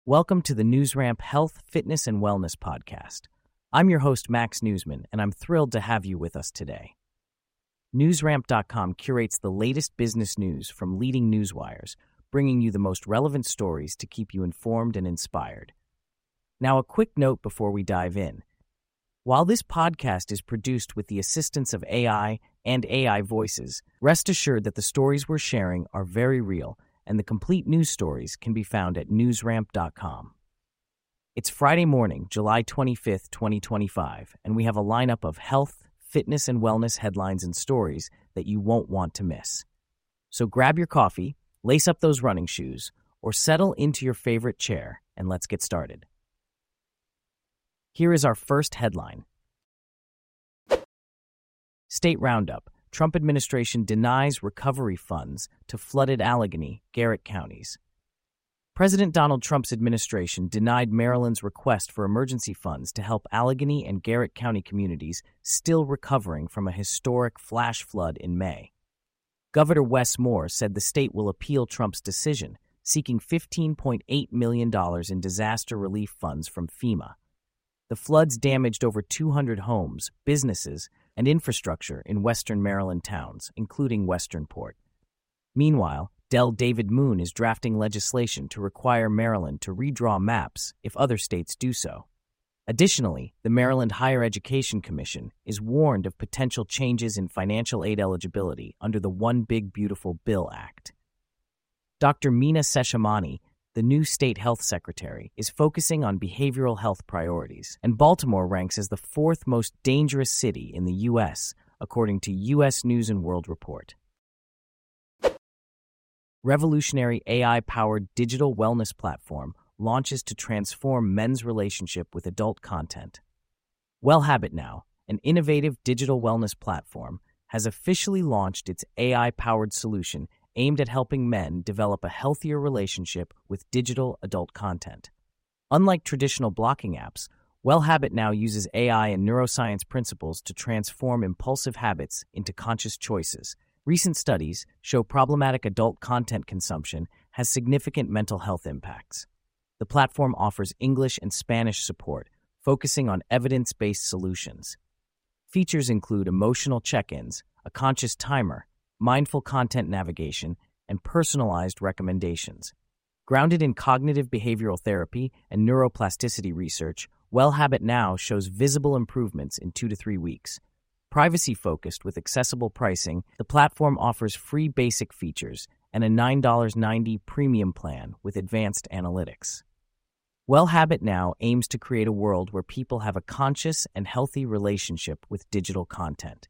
Welcome to the NewsRamp Health, Fitness, and Wellness Podcast. I'm your host, Max Newsman, and I'm thrilled to have you with us today. NewsRamp.com curates the latest business news from leading newswires, bringing you the most relevant stories to keep you informed and inspired. Now, a quick note before we dive in. While this podcast is produced with the assistance of AI and AI voices, rest assured that the stories we're sharing are very real, and the complete news stories can be found at newsramp.com. It's Friday morning, July 25th, 2025, and we have a lineup of health, fitness, and wellness headlines and stories that you won't want to miss. So grab your coffee, lace up those running shoes, or settle into your favorite chair, and let's get started. Here is our first headline. State Roundup. Trump administration denies recovery funds to flooded Allegheny, Garrett counties. President Donald Trump's administration denied Maryland's request for emergency funds to help Allegheny and Garrett County communities still recovering from a historic flash flood in May. Governor Wes Moore said the state will appeal Trump's decision, seeking $15.8 million in disaster relief funds from FEMA. The floods damaged over 200 homes, businesses, and infrastructure in western Maryland towns, including Westernport. Meanwhile, Del David Moon is drafting legislation to require Maryland to redraw maps if other states do so. Additionally, the Maryland Higher Education Commission is warned of potential changes in financial aid eligibility under the One Big Beautiful Bill Act. Dr. Meena Seshamani, the new state health secretary, is focusing on behavioral health priorities, and Baltimore ranks as the fourth most dangerous city in the U.S., according to U.S. News & World Report. Revolutionary AI-powered digital wellness platform launches to transform men's relationship with adult content. WellHabit Now, an innovative digital wellness platform, has officially launched its AI-powered solution aimed at helping men develop a healthier relationship with digital adult content. Unlike traditional blocking apps, WellHabit Now uses AI and neuroscience principles to transform impulsive habits into conscious choices. Recent studies show problematic adult content consumption has significant mental health impacts. The platform offers English and Spanish support, focusing on evidence-based solutions. Features include emotional check-ins, a conscious timer, mindful content navigation, and personalized recommendations. Grounded in cognitive behavioral therapy and neuroplasticity research, WellHabit Now shows visible improvements in 2 to 3 weeks. Privacy-focused with accessible pricing, the platform offers free basic features and a $9.90 premium plan with advanced analytics. WellHabit Now aims to create a world where people have a conscious and healthy relationship with digital content.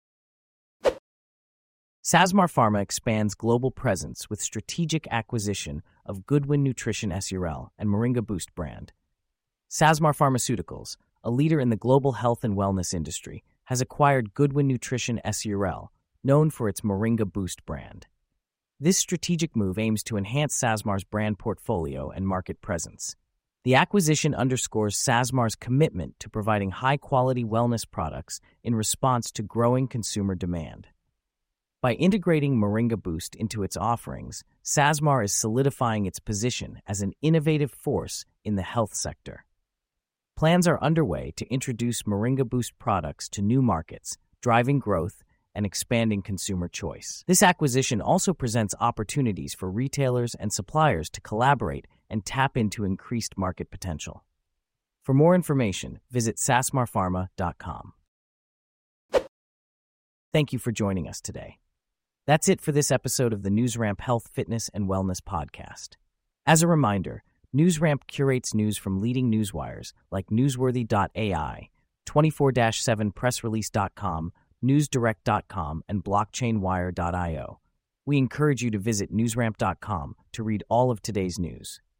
Sasmar Pharma expands global presence with strategic acquisition of Goodwin Nutrition SUL and Moringa Boost brand. Sasmar Pharmaceuticals, a leader in the global health and wellness industry, has acquired Goodwin Nutrition SUL, known for its Moringa Boost brand. This strategic move aims to enhance Sasmar's brand portfolio and market presence. The acquisition underscores Sasmar's commitment to providing high-quality wellness products in response to growing consumer demand. By integrating Moringa Boost into its offerings, Sasmar is solidifying its position as an innovative force in the health sector. Plans are underway to introduce Moringa Boost products to new markets, driving growth and expanding consumer choice. This acquisition also presents opportunities for retailers and suppliers to collaborate and tap into increased market potential. For more information, visit sasmarpharma.com. Thank you for joining us today. That's it for this episode of the NewsRamp Health, Fitness, and Wellness Podcast. As a reminder, NewsRamp curates news from leading newswires like Newsworthy.ai, 24/7pressrelease.com, NewsDirect.com, and BlockchainWire.io. We encourage you to visit NewsRamp.com to read all of today's news.